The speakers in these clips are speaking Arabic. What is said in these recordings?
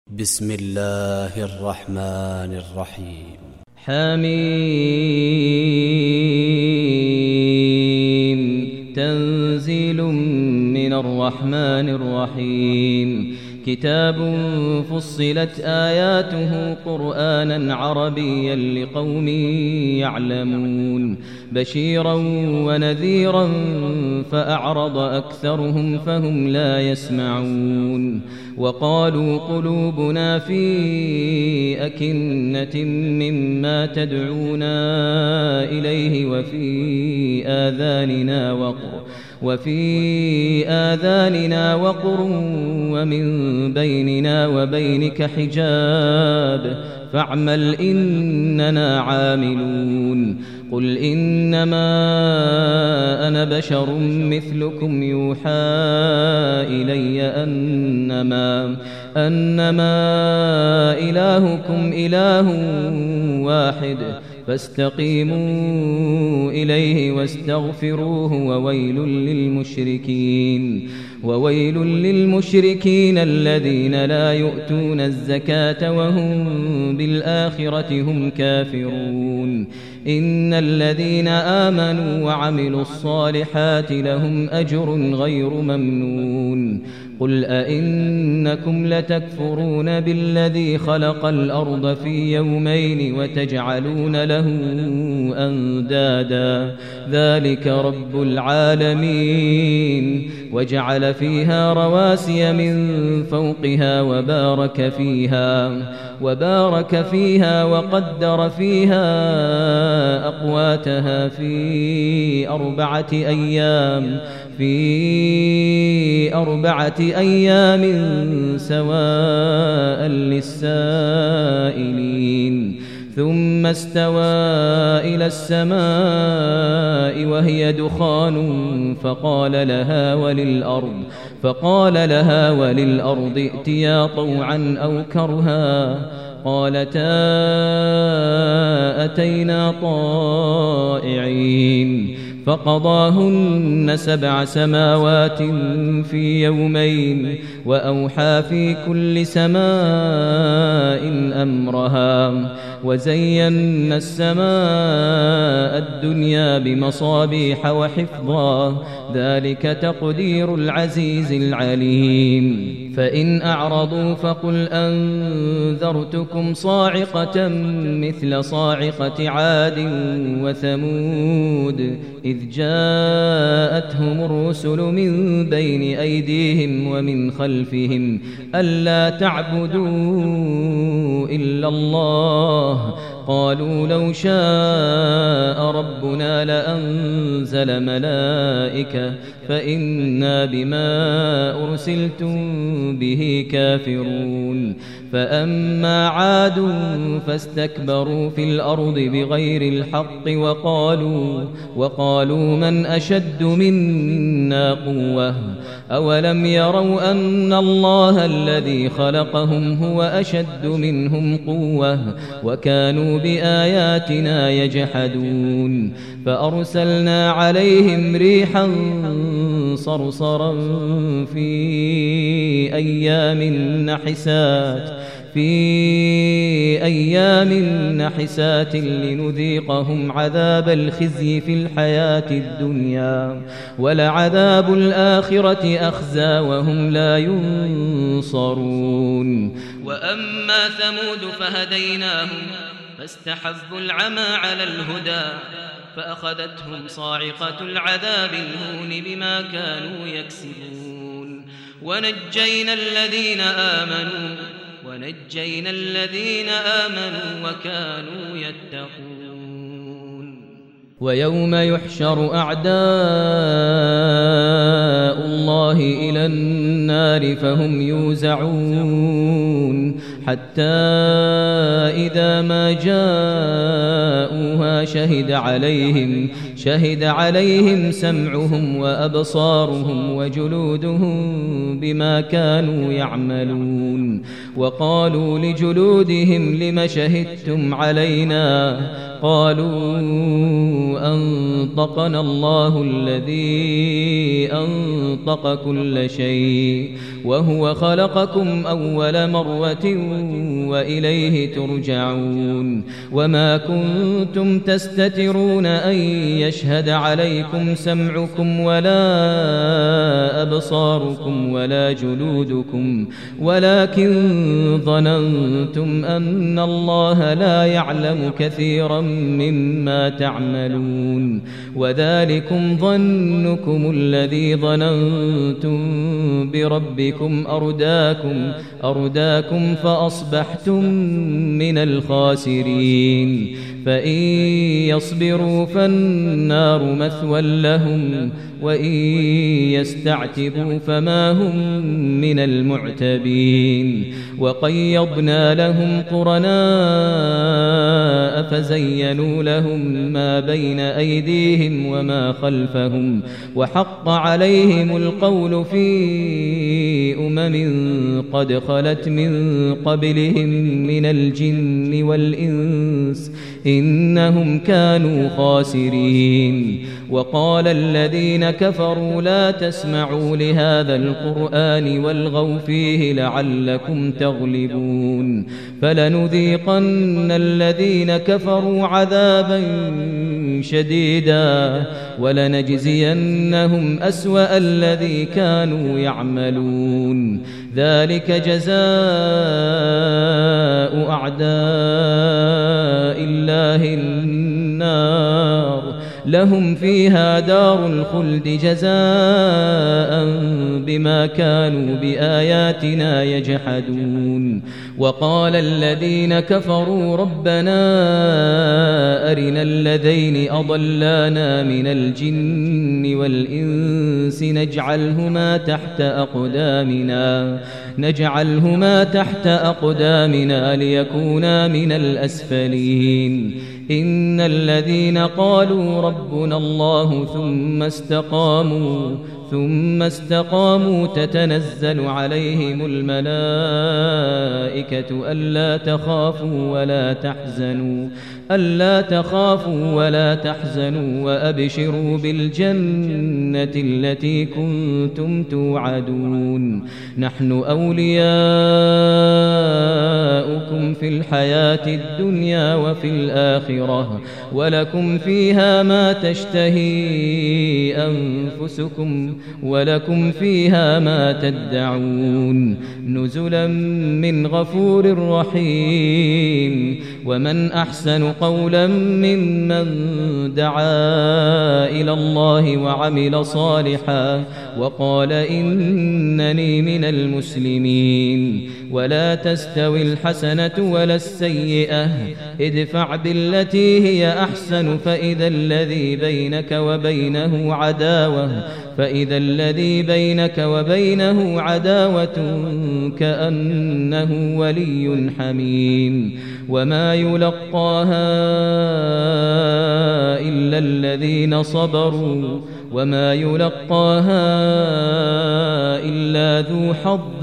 بسم الله الرحمن الرحيم. حميم تنزيل من الرحمن الرحيم. كتاب فصلت آياته قرآنا عربيا لقوم يعلمون بشيرا ونذيرا فأعرض أكثرهم فهم لا يسمعون. وقالوا قلوبنا في أكنة مما تدعونا إليه وفي آذاننا وقر ومن بيننا وبينك حجاب فاعمل إننا عاملون. قل إنما أنا بشر مثلكم يوحى إلي أنما إلهكم إله واحد فاستقيموا إليه واستغفروه وويل للمشركين الذين لا يؤتون الزكاة وهم بالآخرة هم كافرون. إن الذين آمنوا وعملوا الصالحات لهم أجر غير ممنون. قل أئنكم لتكفرون بالذي خلق الأرض في يومين وتجعلون له أندادا ذلك رب العالمين. وجعل فيها رواسي من فوقها وبارك فيها وقدر فيها أقواتها في أربعة أيام سواء للسائلين. ثم استوى إلى السماء وهي دخان فقال لها وللأرض ائتيا طوعا أو كرها قالتا أتينا طائعين. فقضاهن 7 سماوات في يومين وأوحى في كل سماء أمرها وزينا السماء الدنيا بمصابيح وحفظا ذلك تقدير العزيز العليم. فإن أعرضوا فقل أنذرتكم صاعقة مثل صاعقة عاد وثمود إذ جاءتهم الرسل من بين أيديهم ومن خلفهم ألا تعبدوا إلا الله قالوا لو شاء ربنا لأنزل ملائكة فإنا بما أرسلتم به كافرون. فأما عاد فاستكبروا في الأرض بغير الحق وقالوا من أشد منا قوة أولم يروا أن الله الذي خلقهم هو أشد منهم قوة وكانوا بآياتنا يجحدون. فأرسلنا عليهم ريحا صرصرا في أيام نحسات لنذيقهم عذاب الخزي في الحياة الدنيا ولعذاب الآخرة أخزى وهم لا ينصرون. وأما ثمود فهديناهم فاستحبوا العمى على الهدى فأخذتهم صاعقة العذاب الهون بما كانوا يكسبون. ونجينا الذين آمنوا وكانوا يتقون. ويوم يحشر أعداء الله إلى النار فهم يوزعون حتى إذا ما جاءوها شهد عليهم سمعهم وأبصارهم وجلودهم بما كانوا يعملون. وقالوا لجلودهم لم شهدتم علينا قالوا أنطقنا الله الذي أنطق كل شيء وهو خلقكم أول مرة وإليه ترجعون وما كنتم تستترون أن يشهد عليكم سمعكم ولا أبصاركم ولا جلودكم ولكن ظننتم أن الله لا يعلم كثيرا مما تعملون وذلكم ظنكم الذي ظننتم بربكم أرداكم فأصبحتم من الخاسرين فإن يصبروا فالنار مثوى لهم وإن يستعتبوا فما هم من المعتبين وقيضنا لهم قرناء فزينوا لهم ما بين أيديهم وما خلفهم وحق عليهم القول في قد خلت من قبلهم من الجن والإنس إنهم كانوا خاسرين وقال الذين كفروا لا تسمعوا لهذا القرآن والغوا فيه لعلكم تغلبون فلنذيقن الذين كفروا عذابا شديدا ولنجزينهم أسوأ الذي كانوا يعملون ذلك جزاء أعداء الله النار لهم فيها دار الخلد جزاء بما كانوا بآياتنا يجحدون وقال الذين كفروا ربنا أرنا الذين أضلانا من الجن والإنس نجعلهما تحت أقدامنا ليكونا من الأسفلين إن الذين قالوا ربنا الله ثم استقاموا تتنزل عليهم الملائكة ألا تخافوا ولا تحزنوا وأبشروا بالجنة التي كنتم توعدون نحن أولياؤكم في الحياة الدنيا وفي الآخرة ولكم فيها ما تشتهي أنفسكم ولكم فيها ما تدعون نزلا من غفور رحيم ومن أحسن قولا ممن دعا إلى الله وعمل صالحا وقال إنني من المسلمين ولا تستوي الحسنة ولا السيئة ادفع بالتي هي أحسن فإذا الذي بينك وبينه عداوة كأنه ولي حميم وما يلقاها إلا الذين صبروا وما يلقاها إلا ذو حظ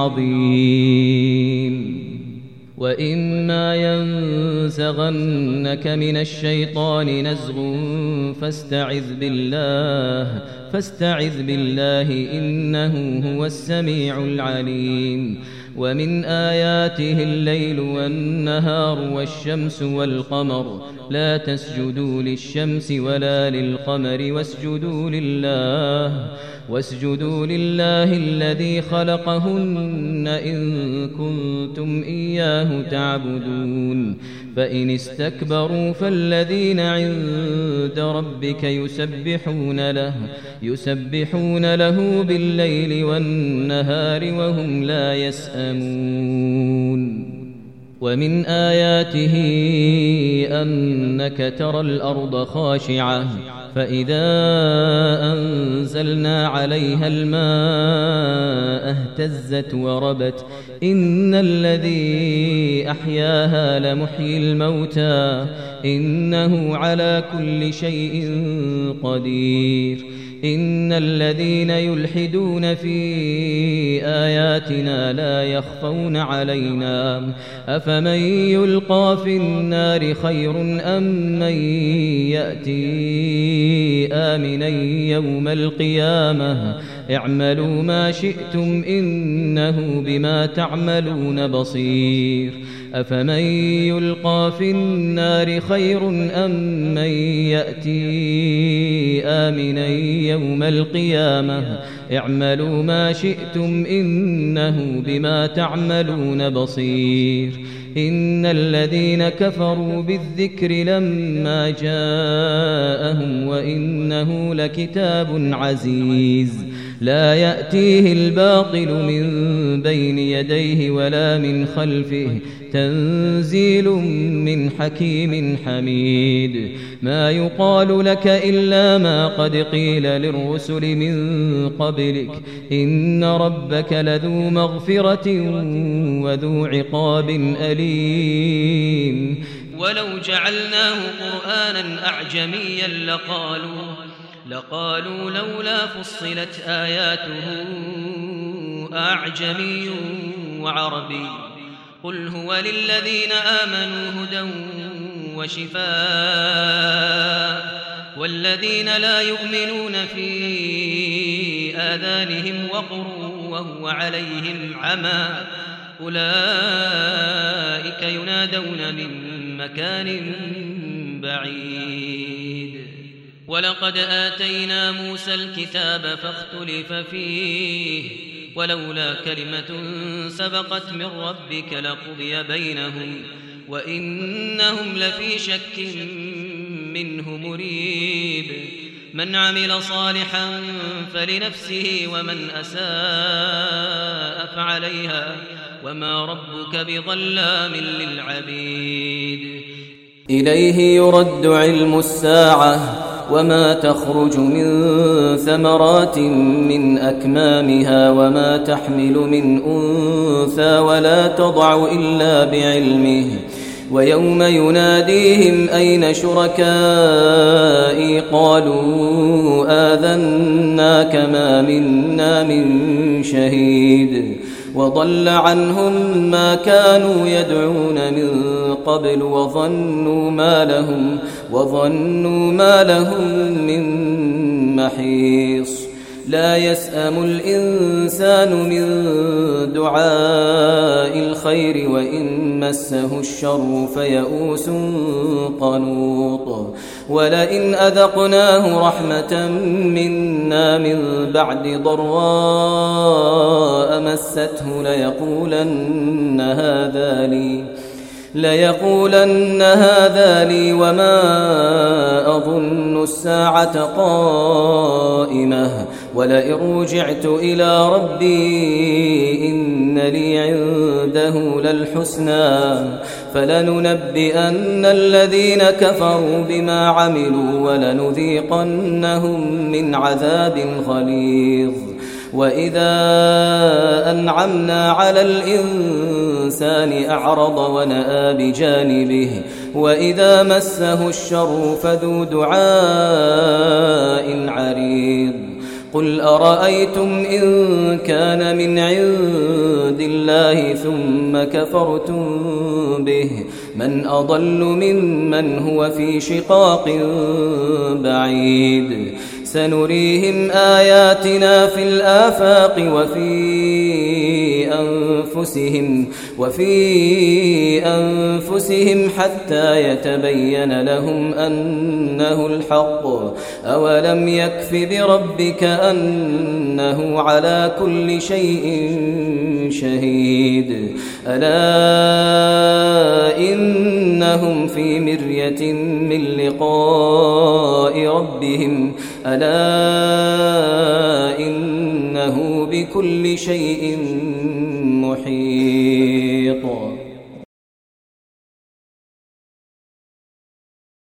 عظيم وإما ينزغنك من الشيطان نزغ فاستعذ بالله إنه هو السميع العليم ومن آياته الليل والنهار والشمس والقمر لا تسجدوا للشمس ولا للقمر واسجدوا لله الذي خلقهن إن كنتم إياه تعبدون فإن استكبروا فالذين عند ربك يسبحون له بالليل والنهار وهم لا يسأمون ومن آياته أنك ترى الأرض خاشعة فإذا أنزلنا عليها الماء اهتزت وربت إن الذي أحياها لمحيي الموتى إنه على كل شيء قدير إن الذين يلحدون في آياتنا لا يخفون علينا أفمن يلقى في النار خير أم من يأتي آمنا يوم القيامة اعملوا ما شئتم إنه بما تعملون بصير أفمن يلقى في النار خير أم من يأتي آمنا يوم القيامة اعملوا ما شئتم إنه بما تعملون بصير إن الذين كفروا بالذكر لما جاءهم وإنه لكتاب عزيز لا يأتيه الباطل من بين يديه ولا من خلفه تنزيل من حكيم حميد ما يقال لك إلا ما قد قيل للرسل من قبلك إن ربك لذو مغفرة وذو عقاب أليم ولو جعلناه قرآنا أعجميا لقالوا لولا فصلت آياته أعجمي وعربي قل هو للذين آمنوا هدى وشفاء والذين لا يؤمنون في آذانهم وقر وهو عليهم عمى أولئك ينادون من مكان بعيد ولقد آتينا موسى الكتاب فاختلف فيه ولولا كلمة سبقت من ربك لقضي بينهم وإنهم لفي شك منه مريب من عمل صالحا فلنفسه ومن أساء فعليها وما ربك بظلام للعبيد إليه يرد علم الساعة وما تخرج من ثمرات من أكمامها وما تحمل من أنثى ولا تضع إلا بعلمه ويوم يناديهم أين شركائي قالوا آذناك ما منا من شهيد وضل عنهم ما كانوا يدعون من قبل وظنوا ما لهم من محيص لا يسأم الإنسان من دعاء الخير وإن مسه الشر فيئوس قنوط ولئن أذقناه رحمة منا من بعد ضراء مسته ليقولن هذا لي وما أظن الساعة قائمة ولئن رجعت إلى ربي إن لي عنده للحسنى فلننبئن الذين كفروا بما عملوا ولنذيقنهم من عذاب غليظ وإذا أنعمنا على الإنسان أعرض ونأى بجانبه وإذا مسه الشر فذو دعاء عريض قل أرأيتم إن كان من عند الله ثم كفرتم به من أضل ممن هو في شقاق بعيد سنريهم آياتنا في الآفاق وفي أنفسهم حتى يتبين لهم أنه الحق أولم يكف بربك أنه على كل شيء شهيد ألا إنهم في مرية من لقاء ربهم ألا إنه بكل شيء محيط